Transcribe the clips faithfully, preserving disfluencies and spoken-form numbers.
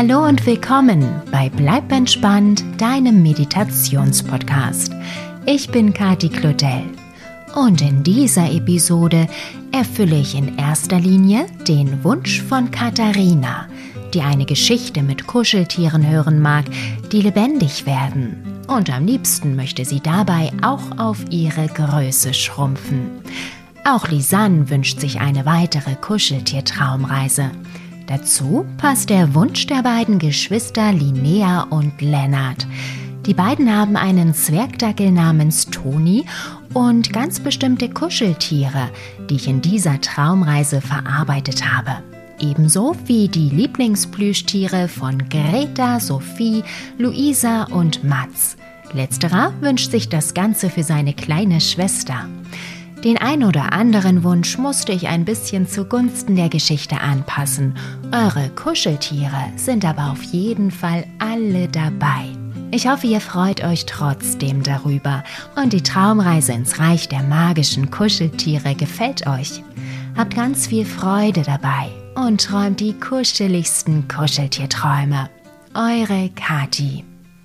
Hallo und willkommen bei Bleib entspannt, deinem Meditationspodcast. Ich bin Kati Claudel und in dieser Episode erfülle ich in erster Linie den Wunsch von Katharina, die eine Geschichte mit Kuscheltieren hören mag, die lebendig werden. Und am liebsten möchte sie dabei auch auf ihre Größe schrumpfen. Auch Lisanne wünscht sich eine weitere Kuscheltier-Traumreise. Dazu passt der Wunsch der beiden Geschwister Linnea und Lennart. Die beiden haben einen Zwergdackel namens Toni und ganz bestimmte Kuscheltiere, die ich in dieser Traumreise verarbeitet habe. Ebenso wie die Lieblingsplüschtiere von Greta, Sophie, Luisa und Mats. Letzterer wünscht sich das Ganze für seine kleine Schwester. Den ein oder anderen Wunsch musste ich ein bisschen zugunsten der Geschichte anpassen. Eure Kuscheltiere sind aber auf jeden Fall alle dabei. Ich hoffe, ihr freut euch trotzdem darüber und die Traumreise ins Reich der magischen Kuscheltiere gefällt euch. Habt ganz viel Freude dabei und träumt die kuscheligsten Kuscheltierträume. Eure Kati.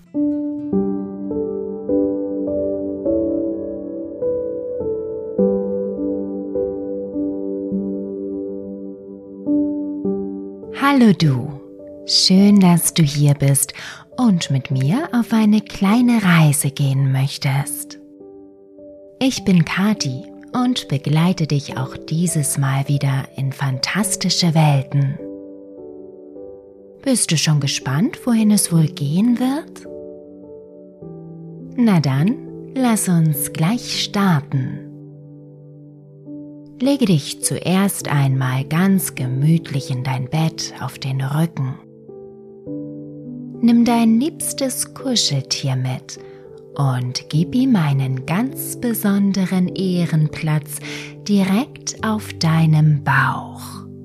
Hallo du, schön, dass du hier bist und mit mir auf eine kleine Reise gehen möchtest. Ich bin Kati und begleite dich auch dieses Mal wieder in fantastische Welten. Bist du schon gespannt, wohin es wohl gehen wird? Na dann, lass uns gleich starten. Lege dich zuerst einmal ganz gemütlich in dein Bett auf den Rücken. Nimm dein liebstes Kuscheltier mit und gib ihm einen ganz besonderen Ehrenplatz direkt auf deinem Bauch.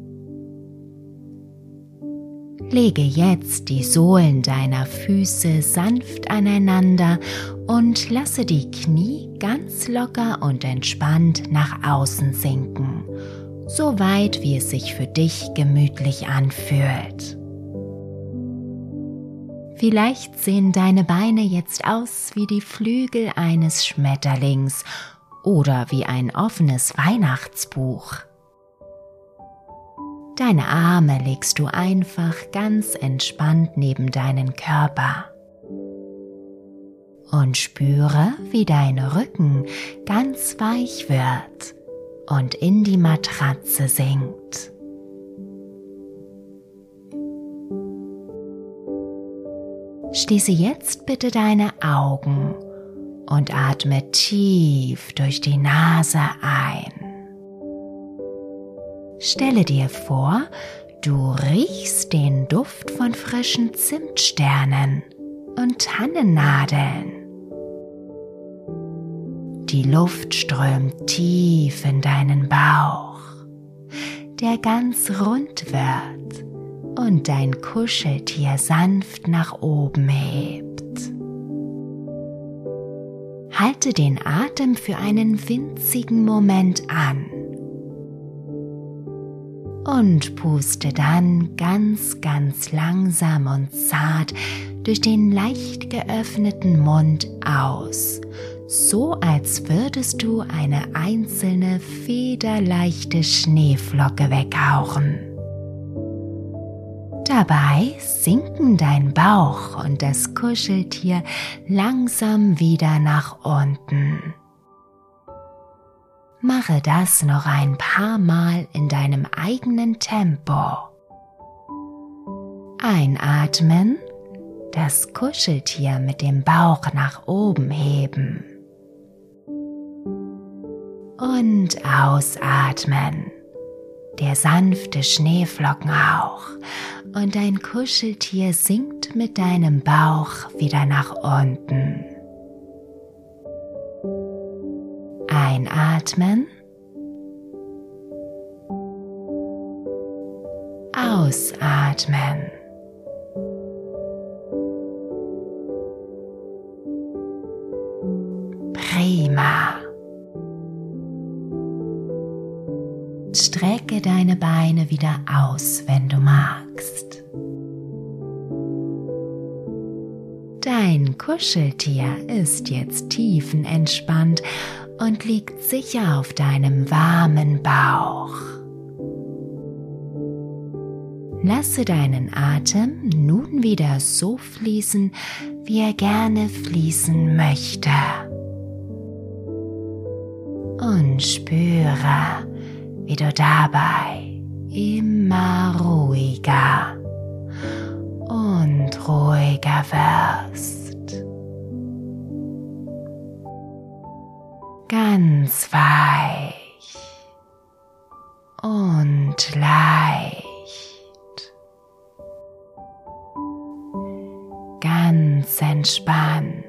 Lege jetzt die Sohlen deiner Füße sanft aneinander und lasse die Knie ganz locker und entspannt nach außen sinken, so weit wie es sich für dich gemütlich anfühlt. Vielleicht sehen deine Beine jetzt aus wie die Flügel eines Schmetterlings oder wie ein offenes Weihnachtsbuch. Deine Arme legst du einfach ganz entspannt neben deinen Körper. Und spüre, wie dein Rücken ganz weich wird und in die Matratze sinkt. Schließe jetzt bitte deine Augen und atme tief durch die Nase ein. Stelle dir vor, du riechst den Duft von frischen Zimtsternen und Tannennadeln. Die Luft strömt tief in deinen Bauch, der ganz rund wird und dein Kuscheltier sanft nach oben hebt. Halte den Atem für einen winzigen Moment an und puste dann ganz, ganz langsam und zart durch den leicht geöffneten Mund aus, so als würdest du eine einzelne federleichte Schneeflocke weghauchen. Dabei sinken dein Bauch und das Kuscheltier langsam wieder nach unten. Mache das noch ein paar Mal in deinem eigenen Tempo. Einatmen, das Kuscheltier mit dem Bauch nach oben heben. Und ausatmen, der sanfte Schneeflockenhauch und dein Kuscheltier sinkt mit deinem Bauch wieder nach unten. Einatmen, ausatmen. Prima. Strecke deine Beine wieder aus, wenn du magst. Dein Kuscheltier ist jetzt tiefenentspannt und liegt sicher auf deinem warmen Bauch. Lasse deinen Atem nun wieder so fließen, wie er gerne fließen möchte. Und spüre, wie du dabei immer ruhiger und ruhiger wirst. Ganz weich und leicht. Ganz entspannt.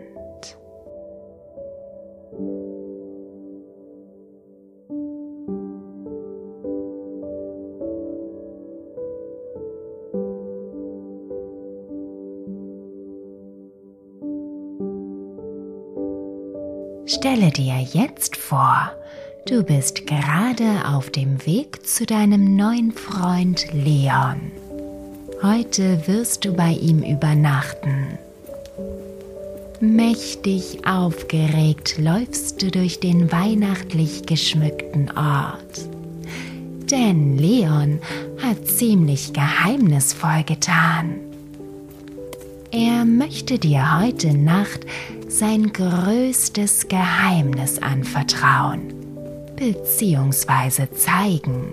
Stelle dir jetzt vor, du bist gerade auf dem Weg zu deinem neuen Freund Leon. Heute wirst du bei ihm übernachten. Mächtig aufgeregt läufst du durch den weihnachtlich geschmückten Ort. Denn Leon hat ziemlich geheimnisvoll getan. Er möchte dir heute Nacht sein größtes Geheimnis anvertrauen bzw. zeigen.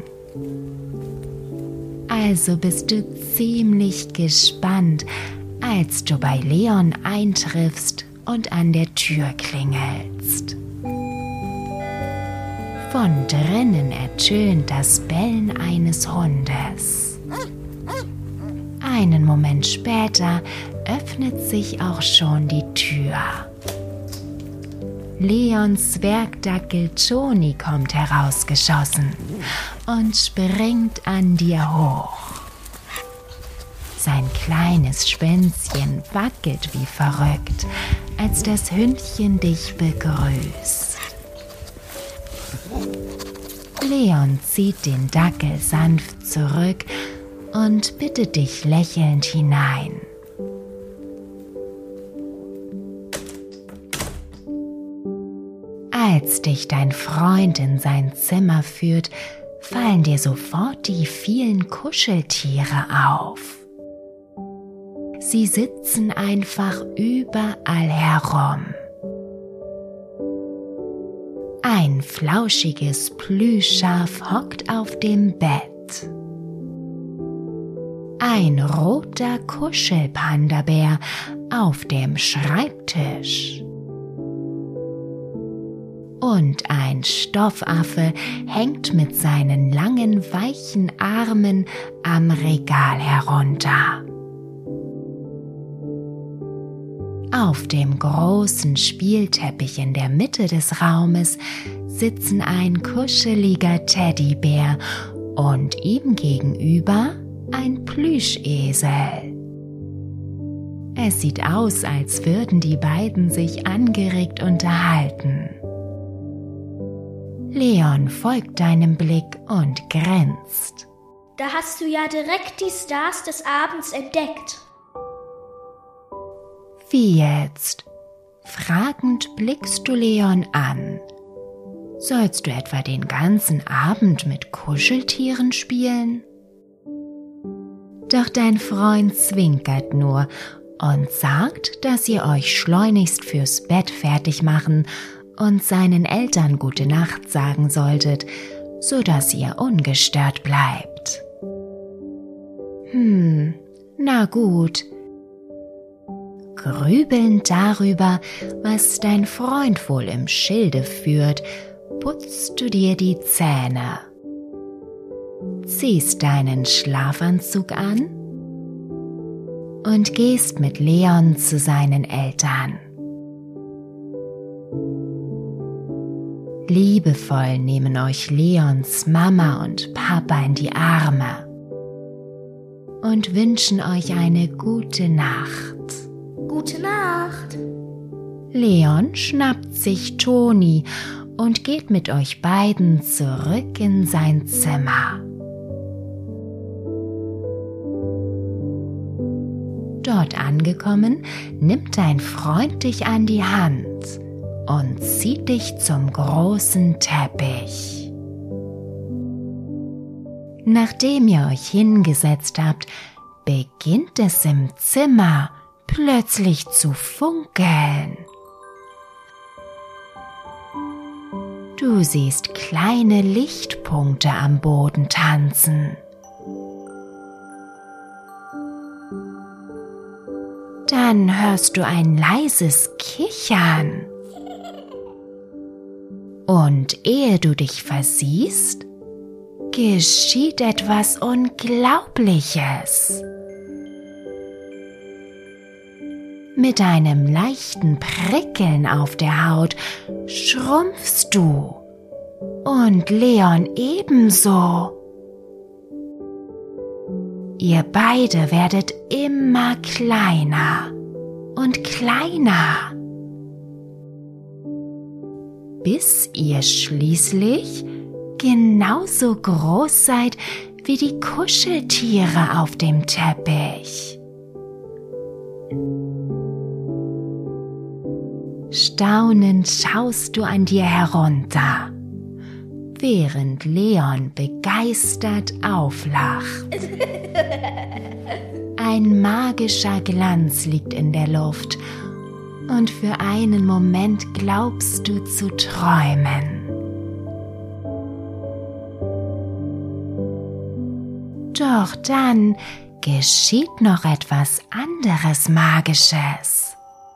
Also bist du ziemlich gespannt, als du bei Leon eintriffst und an der Tür klingelst. Von drinnen ertönt das Bellen eines Hundes. Einen Moment später öffnet sich auch schon die Tür. Leons Zwergdackel Toni kommt herausgeschossen und springt an dir hoch. Sein kleines Schwänzchen wackelt wie verrückt, als das Hündchen dich begrüßt. Leon zieht den Dackel sanft zurück und bittet dich lächelnd hinein. Als dich dein Freund in sein Zimmer führt, fallen dir sofort die vielen Kuscheltiere auf. Sie sitzen einfach überall herum. Ein flauschiges Plüschschaf hockt auf dem Bett. Ein roter Kuschelpandabär auf dem Schreibtisch. Und ein Stoffaffe hängt mit seinen langen, weichen Armen am Regal herunter. Auf dem großen Spielteppich in der Mitte des Raumes sitzen ein kuscheliger Teddybär und ihm gegenüber ein Plüschesel. Es sieht aus, als würden die beiden sich angeregt unterhalten. Leon folgt deinem Blick und grinst. Da hast du ja direkt die Stars des Abends entdeckt. Wie jetzt? Fragend blickst du Leon an. Sollst du etwa den ganzen Abend mit Kuscheltieren spielen? Doch dein Freund zwinkert nur und sagt, dass ihr euch schleunigst fürs Bett fertig machen und seinen Eltern gute Nacht sagen solltet, so dass ihr ungestört bleibt. Hm, na gut. Grübelnd darüber, was dein Freund wohl im Schilde führt, putzt du dir die Zähne. Ziehst deinen Schlafanzug an und gehst mit Leon zu seinen Eltern. Liebevoll nehmen euch Leons Mama und Papa in die Arme und wünschen euch eine gute Nacht. Gute Nacht. Leon schnappt sich Toni und geht mit euch beiden zurück in sein Zimmer. Dort angekommen, nimmt dein Freund dich an die Hand und zieht dich zum großen Teppich. Nachdem ihr euch hingesetzt habt, beginnt es im Zimmer plötzlich zu funkeln. Du siehst kleine Lichtpunkte am Boden tanzen. Dann hörst du ein leises Kichern. Und ehe du dich versiehst, geschieht etwas Unglaubliches. Mit einem leichten Prickeln auf der Haut schrumpfst du und Leon ebenso. Ihr beide werdet immer kleiner und kleiner, bis ihr schließlich genauso groß seid wie die Kuscheltiere auf dem Teppich. Staunend schaust du an dir herunter, während Leon begeistert auflacht. Ein magischer Glanz liegt in der Luft und für einen Moment glaubst du zu träumen. Doch dann geschieht noch etwas anderes Magisches.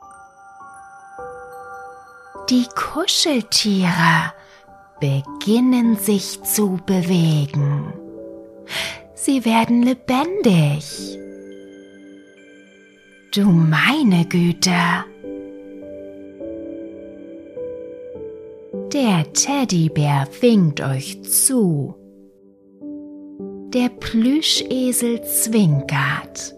Die Kuscheltiere beginnen sich zu bewegen. Sie werden lebendig. Du meine Güte! Der Teddybär winkt euch zu. Der Plüschesel zwinkert.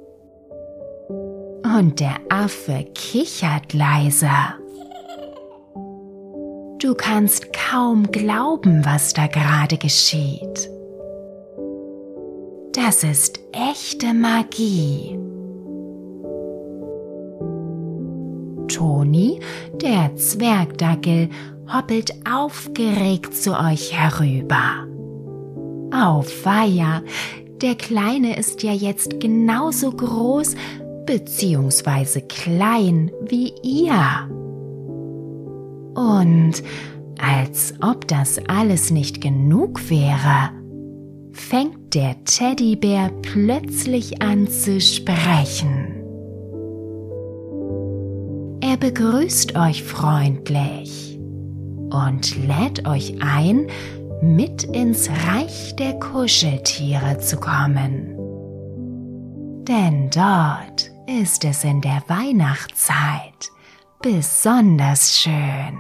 Und der Affe kichert leiser. Du kannst kaum glauben, was da gerade geschieht. Das ist echte Magie. Toni, der Zwergdackel, hoppelt aufgeregt zu euch herüber. Auweia, der Kleine ist ja jetzt genauso groß bzw. klein wie ihr. Und als ob das alles nicht genug wäre, fängt der Teddybär plötzlich an zu sprechen. Er begrüßt euch freundlich und lädt euch ein, mit ins Reich der Kuscheltiere zu kommen. Denn dort ist es in der Weihnachtszeit besonders schön.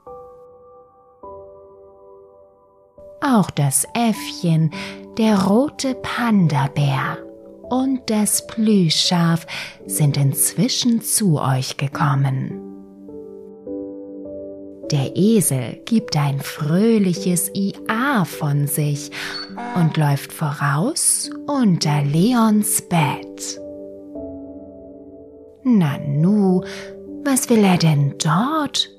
Auch das Äffchen, der rote Panda-Bär und das Plüschschaf sind inzwischen zu euch gekommen. Der Esel gibt ein fröhliches I-A von sich und läuft voraus unter Leons Bett. Nanu, was will er denn dort?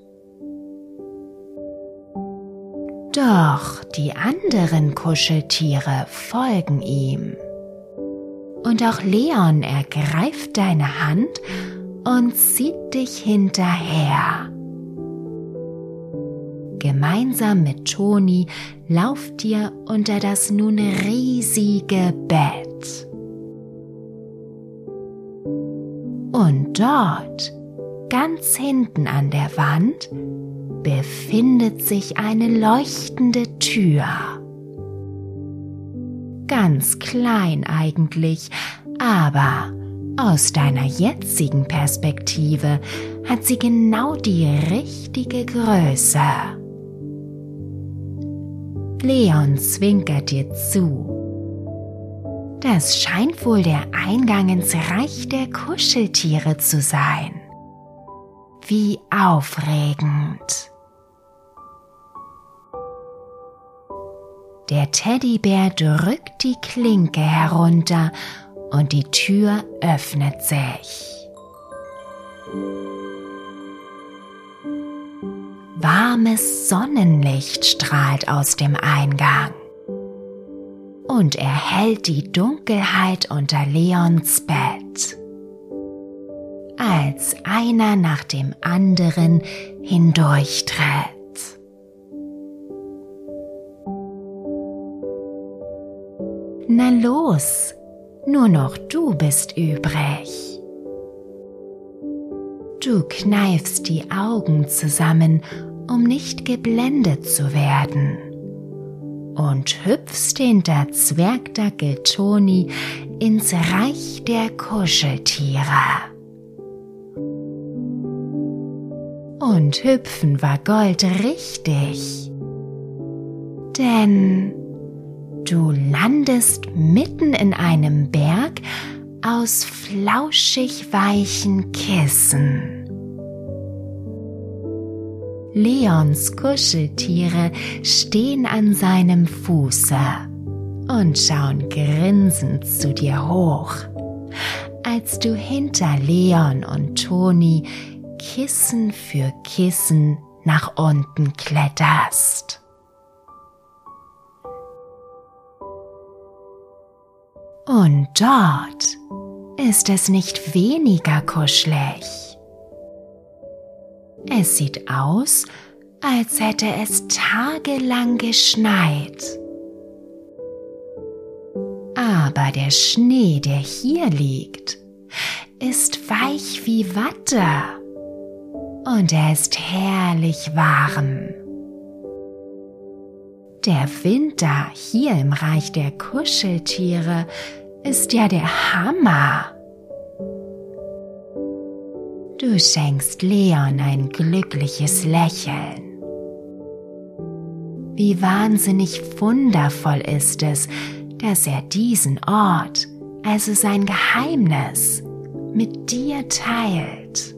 Doch die anderen Kuscheltiere folgen ihm. Und auch Leon ergreift deine Hand und zieht dich hinterher. Gemeinsam mit Toni lauft ihr unter das nun riesige Bett. Und dort, ganz hinten an der Wand, befindet sich eine leuchtende Tür. Ganz klein eigentlich, aber aus deiner jetzigen Perspektive hat sie genau die richtige Größe. Leon zwinkert dir zu. Das scheint wohl der Eingang ins Reich der Kuscheltiere zu sein. Wie aufregend! Der Teddybär drückt die Klinke herunter und die Tür öffnet sich. Warmes Sonnenlicht strahlt aus dem Eingang und erhellt die Dunkelheit unter Leons Bett, als einer nach dem anderen hindurchtritt. Na los, nur noch du bist übrig. Du kneifst die Augen zusammen, um nicht geblendet zu werden, und hüpfst hinter Zwergdackel Toni ins Reich der Kuscheltiere. Und hüpfen war Gold richtig, denn du landest mitten in einem Berg aus flauschig weichen Kissen. Leons Kuscheltiere stehen an seinem Fuße und schauen grinsend zu dir hoch, als du hinter Leon und Toni Kissen für Kissen nach unten kletterst. Und dort ist es nicht weniger kuschelig. Es sieht aus, als hätte es tagelang geschneit. Aber der Schnee, der hier liegt, ist weich wie Watte und er ist herrlich warm. Der Winter hier im Reich der Kuscheltiere ist ja der Hammer. Du schenkst Leon ein glückliches Lächeln. Wie wahnsinnig wundervoll ist es, dass er diesen Ort, also sein Geheimnis, mit dir teilt.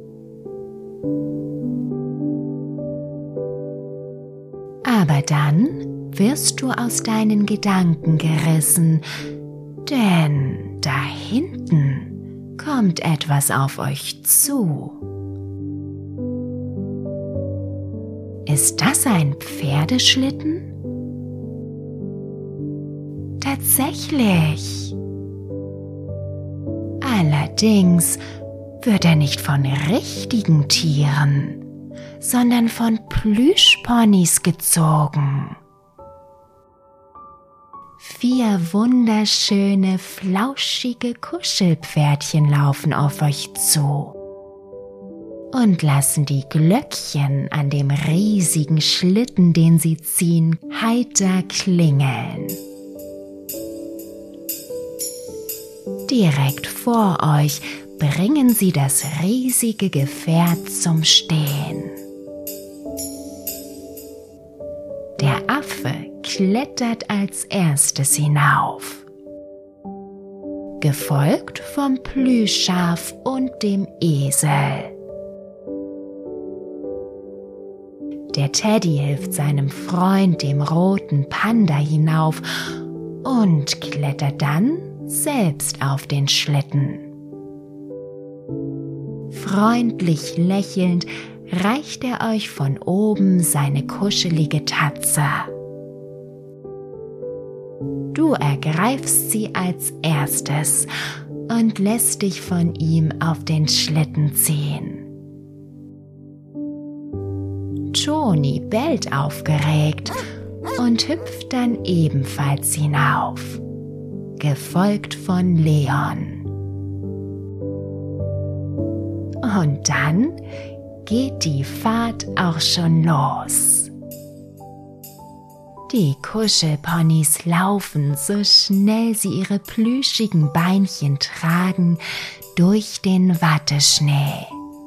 Aber dann wirst du aus deinen Gedanken gerissen, denn da hinten kommt etwas auf euch zu. Ist das ein Pferdeschlitten? Tatsächlich. Allerdings wird er nicht von richtigen Tieren, sondern von Plüschponys gezogen. Vier wunderschöne, flauschige Kuschelpferdchen laufen auf euch zu und lassen die Glöckchen an dem riesigen Schlitten, den sie ziehen, heiter klingeln. Direkt vor euch bringen sie das riesige Gefährt zum Stehen. Der Affe klettert als erstes hinauf, gefolgt vom Plüschschaf und dem Esel. Der Teddy hilft seinem Freund, dem roten Panda, hinauf und klettert dann selbst auf den Schlitten. Freundlich lächelnd reicht er euch von oben seine kuschelige Tatze. Du ergreifst sie als erstes und lässt dich von ihm auf den Schlitten ziehen. Toni bellt aufgeregt und hüpft dann ebenfalls hinauf, gefolgt von Leon. Und dann geht die Fahrt auch schon los. Die Kuschelponys laufen, so schnell sie ihre plüschigen Beinchen tragen, durch den Watteschnee.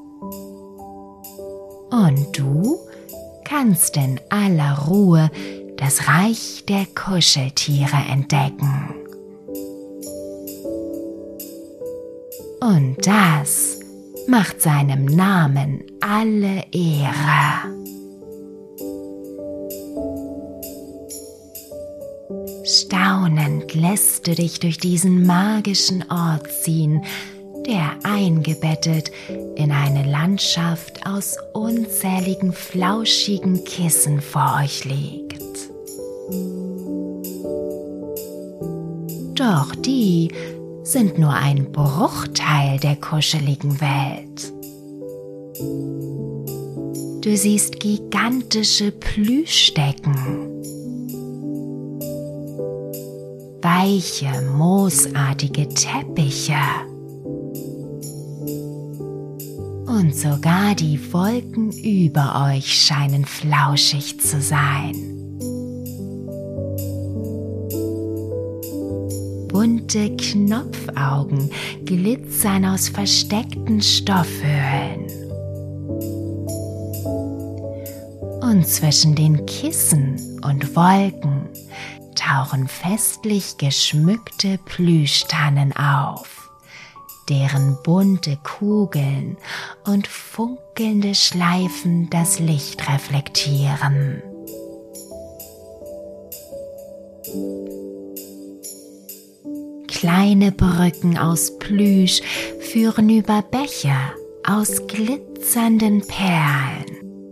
Und du kannst in aller Ruhe das Reich der Kuscheltiere entdecken. Und das macht seinem Namen alle Ehre. Staunend lässt du dich durch diesen magischen Ort ziehen, der eingebettet in eine Landschaft aus unzähligen flauschigen Kissen vor euch liegt. Doch die sind nur ein Bruchteil der kuscheligen Welt. Du siehst gigantische Plüschdecken, weiche, moosartige Teppiche und sogar die Wolken über euch scheinen flauschig zu sein. Bunte Knopfaugen glitzern aus versteckten Stoffhöhlen. Und zwischen den Kissen und Wolken tauchen festlich geschmückte Plüschtannen auf, deren bunte Kugeln und funkelnde Schleifen das Licht reflektieren. Kleine Brücken aus Plüsch führen über Bäche aus glitzernden Perlen.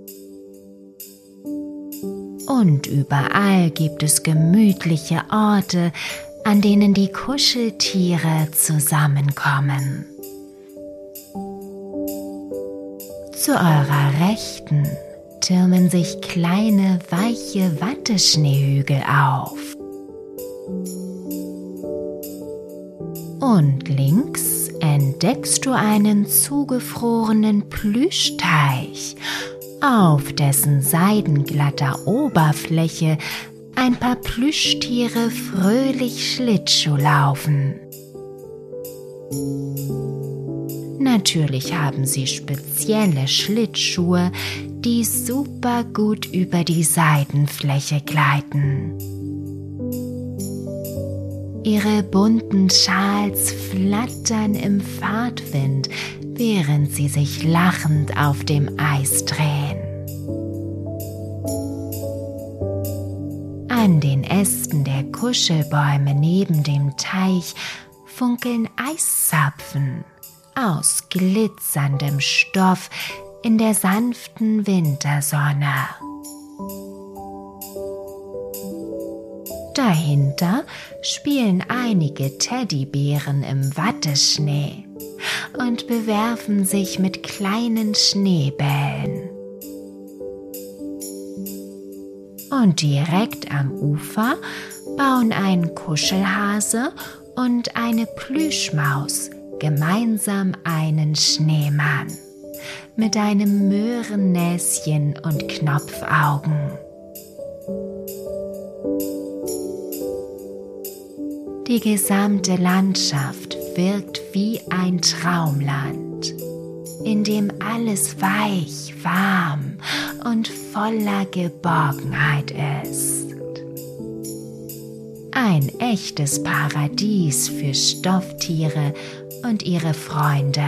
Und überall gibt es gemütliche Orte, an denen die Kuscheltiere zusammenkommen. Zu eurer Rechten türmen sich kleine, weiche Watteschneehügel auf. Und links entdeckst du einen zugefrorenen Plüschteich, auf dessen seidenglatter Oberfläche ein paar Plüschtiere fröhlich Schlittschuh laufen. Natürlich haben sie spezielle Schlittschuhe, die super gut über die Seidenfläche gleiten. Ihre bunten Schals flattern im Fahrtwind, während sie sich lachend auf dem Eis drehen. An den Ästen der Kuschelbäume neben dem Teich funkeln Eiszapfen aus glitzerndem Stoff in der sanften Wintersonne. Dahinter spielen einige Teddybären im Watteschnee und bewerfen sich mit kleinen Schneebällen. Und direkt am Ufer bauen ein Kuschelhase und eine Plüschmaus gemeinsam einen Schneemann mit einem Möhrennäschen und Knopfaugen. Die gesamte Landschaft wirkt wie ein Traumland, in dem alles weich, warm und voller Geborgenheit ist. Ein echtes Paradies für Stofftiere und ihre Freunde.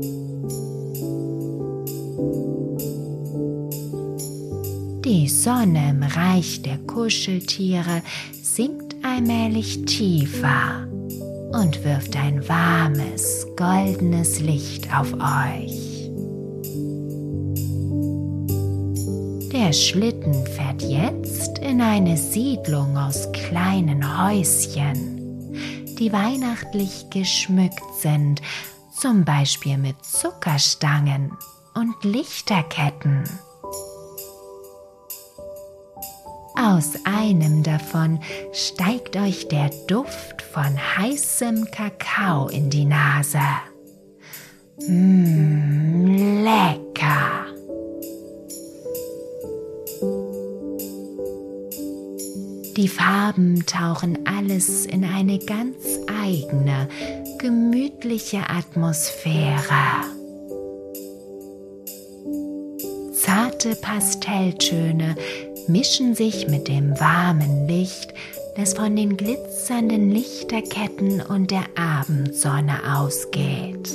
Die Sonne im Reich der Kuscheltiere sinkt allmählich tiefer und wirft ein warmes, goldenes Licht auf euch. Der Schlitten fährt jetzt in eine Siedlung aus kleinen Häuschen, die weihnachtlich geschmückt sind, zum Beispiel mit Zuckerstangen und Lichterketten. Aus einem davon steigt euch der Duft von heißem Kakao in die Nase. Mmm, lecker! Die Farben tauchen alles in eine ganz eigene, gemütliche Atmosphäre. Zarte Pastelltöne mischen sich mit dem warmen Licht, das von den glitzernden Lichterketten und der Abendsonne ausgeht.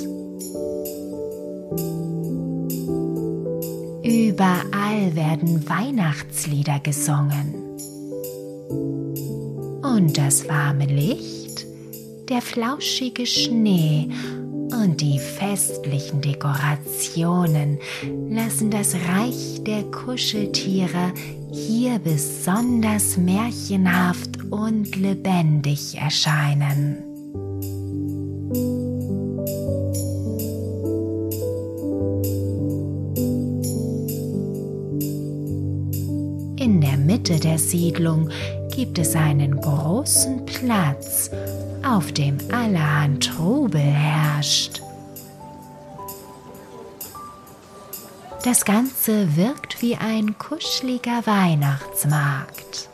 Überall werden Weihnachtslieder gesungen. Und das warme Licht, der flauschige Schnee und die festlichen Dekorationen lassen das Reich der Kuscheltiere hier besonders märchenhaft und lebendig erscheinen. In der Mitte der Siedlung gibt es einen großen Platz, auf dem allerhand Trubel herrscht. Das Ganze wirkt wie ein kuscheliger Weihnachtsmarkt.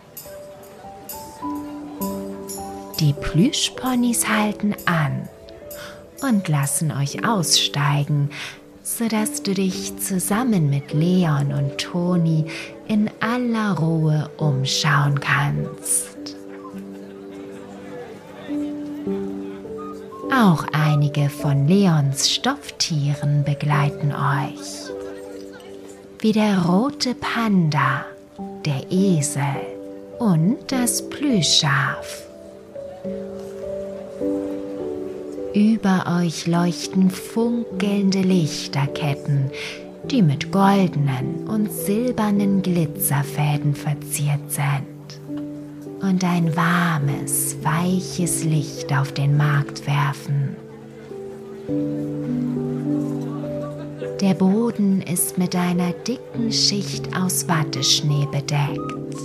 Die Plüschponys halten an und lassen euch aussteigen, sodass du dich zusammen mit Leon und Toni in aller Ruhe umschauen kannst. Auch einige von Leons Stofftieren begleiten euch, wie der rote Panda, der Esel und das Plüschschaf. Über euch leuchten funkelnde Lichterketten, die mit goldenen und silbernen Glitzerfäden verziert sind und ein warmes, weiches Licht auf den Markt werfen. Der Boden ist mit einer dicken Schicht aus Watteschnee bedeckt.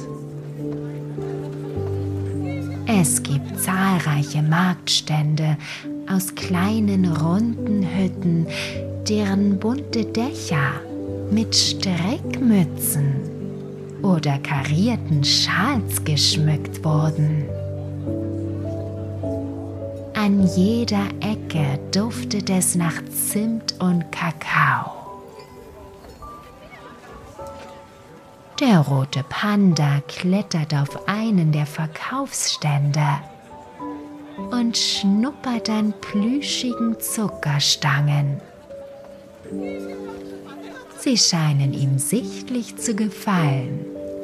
Es gibt zahlreiche Marktstände aus kleinen runden Hütten, deren bunte Dächer mit Strickmützen oder karierten Schals geschmückt wurden. An jeder Ecke duftet es nach Zimt und Kakao. Der rote Panda klettert auf einen der Verkaufsstände und schnuppert an plüschigen Zuckerstangen. Sie scheinen ihm sichtlich zu gefallen.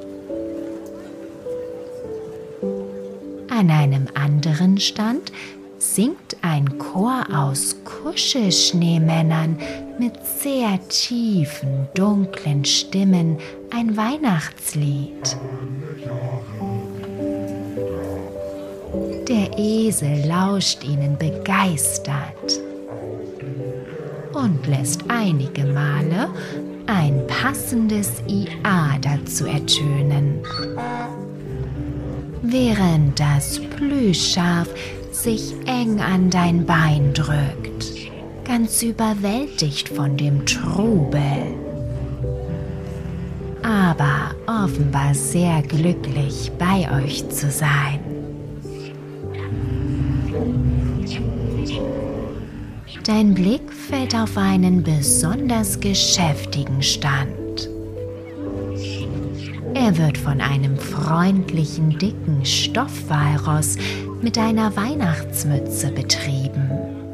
An einem anderen Stand singt ein Chor aus Kuschelschneemännern mit sehr tiefen, dunklen Stimmen ein Weihnachtslied. Der Esel lauscht ihnen begeistert und lässt einige Male ein passendes I A dazu ertönen, während das Plüschschaf sich eng an dein Bein drückt, ganz überwältigt von dem Trubel, aber offenbar sehr glücklich, bei euch zu sein. Dein Blick fällt auf einen besonders geschäftigen Stand. Er wird von einem freundlichen, dicken Stoffwalross mit einer Weihnachtsmütze betrieben.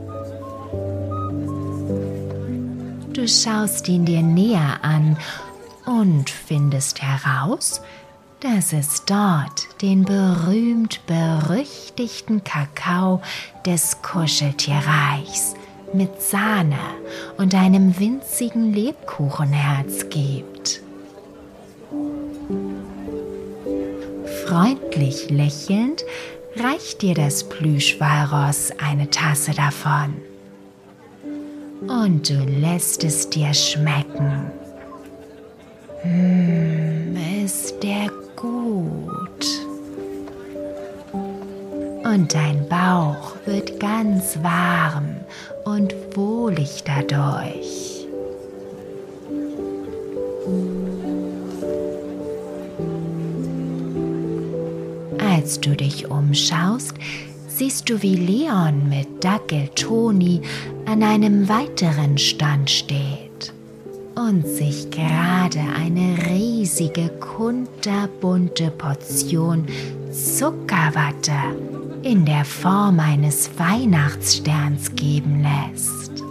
Du schaust ihn dir näher an und findest heraus, dass es dort den berühmt-berüchtigten Kakao des Kuscheltierreichs mit Sahne und einem winzigen Lebkuchenherz gibt. Freundlich lächelnd reicht dir das Plüschwalross eine Tasse davon. Und du lässt es dir schmecken. Hm, ist der gut. Und dein Bauch wird ganz warm und wohlig dadurch. Als du dich umschaust, siehst du, wie Leon mit Dackel Toni an einem weiteren Stand steht und sich gerade eine riesige, kunterbunte Portion Zuckerwatte in der Form eines Weihnachtssterns geben lässt.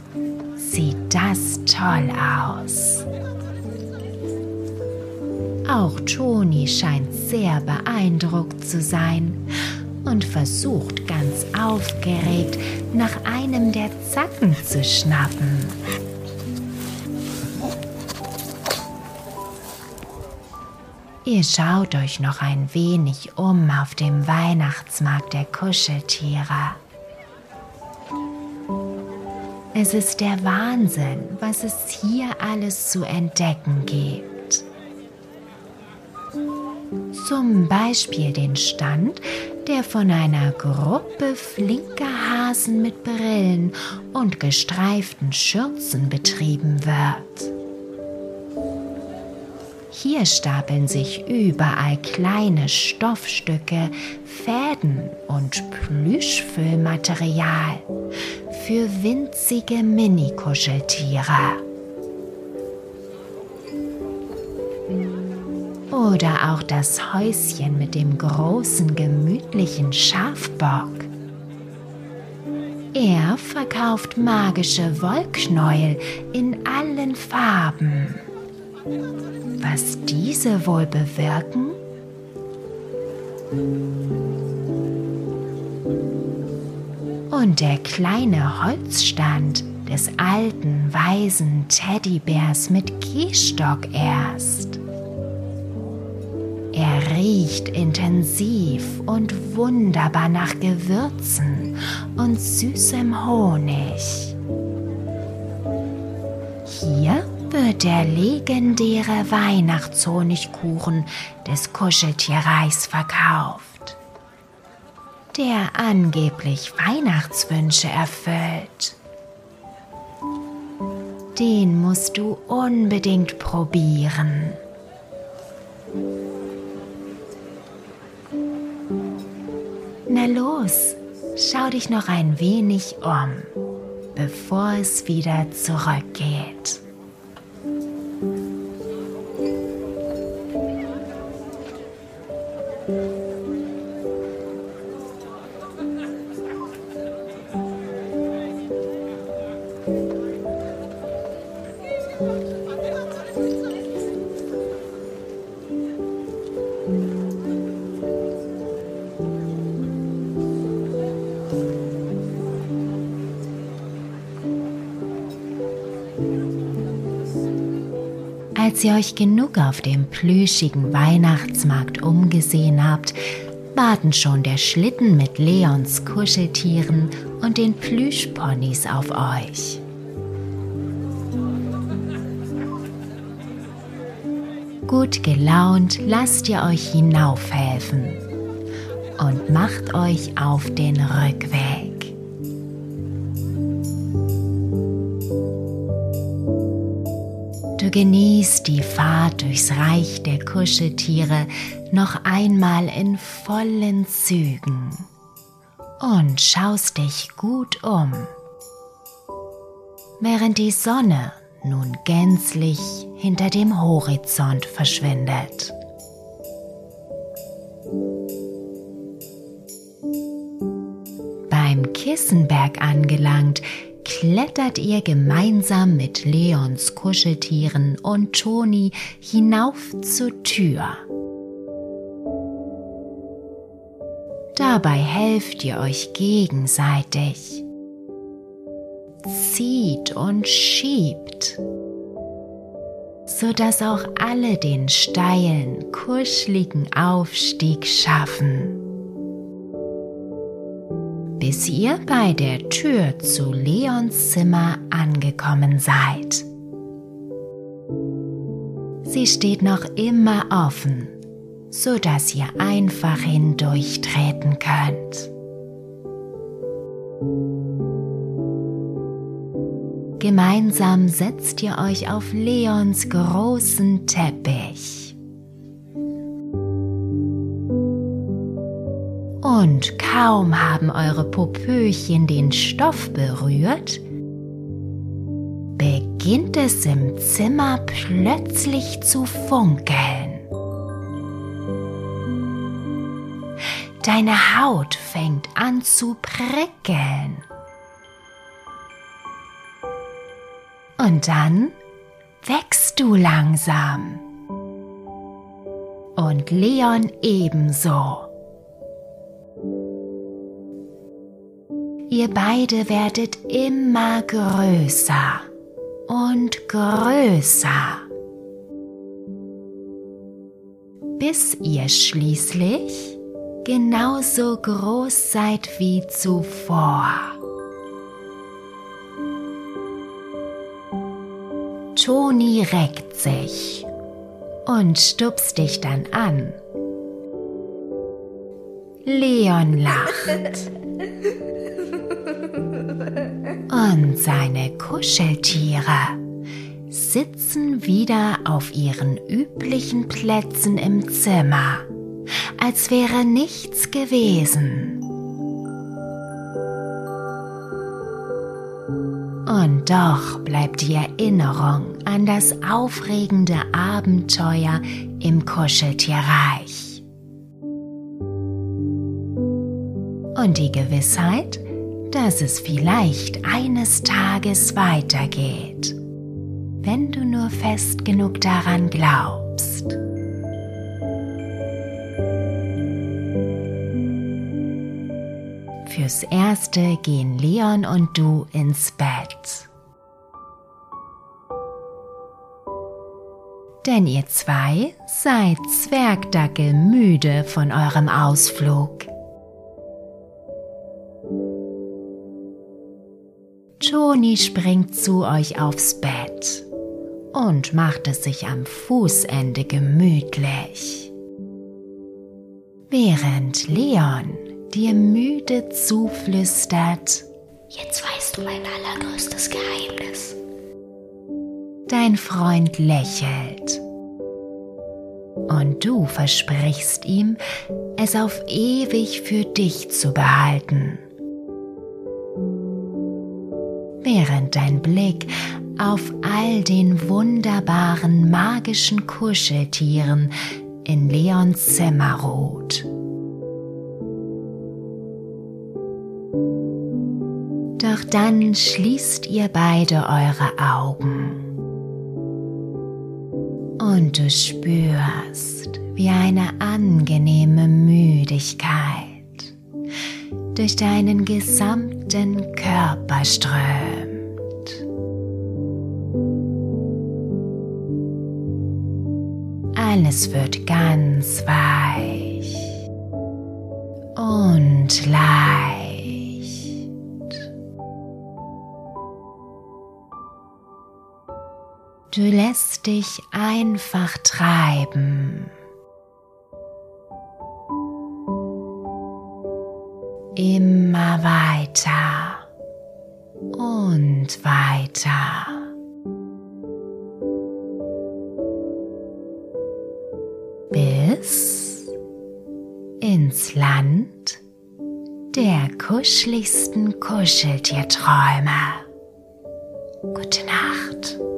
Sieht das toll aus? Auch Toni scheint sehr beeindruckt zu sein und versucht ganz aufgeregt, nach einem der Zacken zu schnappen. Ihr schaut euch noch ein wenig um auf dem Weihnachtsmarkt der Kuscheltiere. Es ist der Wahnsinn, was es hier alles zu entdecken gibt. Zum Beispiel den Stand, der von einer Gruppe flinker Hasen mit Brillen und gestreiften Schürzen betrieben wird. Hier stapeln sich überall kleine Stoffstücke, Fäden und Plüschfüllmaterial für winzige Mini-Kuscheltiere. Oder auch das Häuschen mit dem großen, gemütlichen Schafbock. Er verkauft magische Wollknäuel in allen Farben. Was diese wohl bewirken? Und der kleine Holzstand des alten, weisen Teddybärs mit Gehstock erst. Er riecht intensiv und wunderbar nach Gewürzen und süßem Honig. Hier wird der legendäre Weihnachtshonigkuchen des Kuscheltierreichs verkauft, der angeblich Weihnachtswünsche erfüllt. Den musst du unbedingt probieren. Na los, schau dich noch ein wenig um, bevor es wieder zurückgeht. Als ihr euch genug auf dem plüschigen Weihnachtsmarkt umgesehen habt, warten schon der Schlitten mit Leons Kuscheltieren und den Plüschponys auf euch. Gut gelaunt lasst ihr euch hinaufhelfen und macht euch auf den Rückweg. Du genießt die Fahrt durchs Reich der Kuscheltiere noch einmal in vollen Zügen und schaust dich gut um, während die Sonne nun gänzlich hinter dem Horizont verschwindet. Beim Kissenberg angelangt, klettert ihr gemeinsam mit Leons Kuscheltieren und Toni hinauf zur Tür. Dabei helft ihr euch gegenseitig, zieht und schiebt, sodass auch alle den steilen, kuscheligen Aufstieg schaffen, bis ihr bei der Tür zu Leons Zimmer angekommen seid. Sie steht noch immer offen, sodass ihr einfach hindurchtreten könnt. Gemeinsam setzt ihr euch auf Leons großen Teppich. Und kaum haben eure Popöchen den Stoff berührt, beginnt es im Zimmer plötzlich zu funkeln. Deine Haut fängt an zu prickeln. Und dann wächst du langsam. und Leon ebenso. Ihr beide werdet immer größer und größer, bis ihr schließlich genauso groß seid wie zuvor. Toni reckt sich und stupst dich dann an. Leon lacht. Und seine Kuscheltiere sitzen wieder auf ihren üblichen Plätzen im Zimmer, als wäre nichts gewesen. Und doch bleibt die Erinnerung an das aufregende Abenteuer im Kuscheltierreich. Und die Gewissheit, dass es vielleicht eines Tages weitergeht, wenn du nur fest genug daran glaubst. Fürs Erste gehen Leon und du ins Bett. Denn ihr zwei seid Zwergdackel müde von eurem Ausflug. Toni springt zu euch aufs Bett und macht es sich am Fußende gemütlich, während Leon dir müde zuflüstert: Jetzt weißt du mein allergrößtes Geheimnis. Dein Freund lächelt und du versprichst ihm, es auf ewig für dich zu behalten, während dein Blick auf all den wunderbaren magischen Kuscheltieren in Leons Zimmer ruht. Doch dann schließt ihr beide eure Augen und du spürst, wie eine angenehme Müdigkeit durch deinen gesamten Körper strömt. Alles wird ganz weich und leicht. Du lässt dich einfach treiben. Immer weiter und weiter. Bis ins Land der kuscheligsten Kuscheltierträume. Gute Nacht.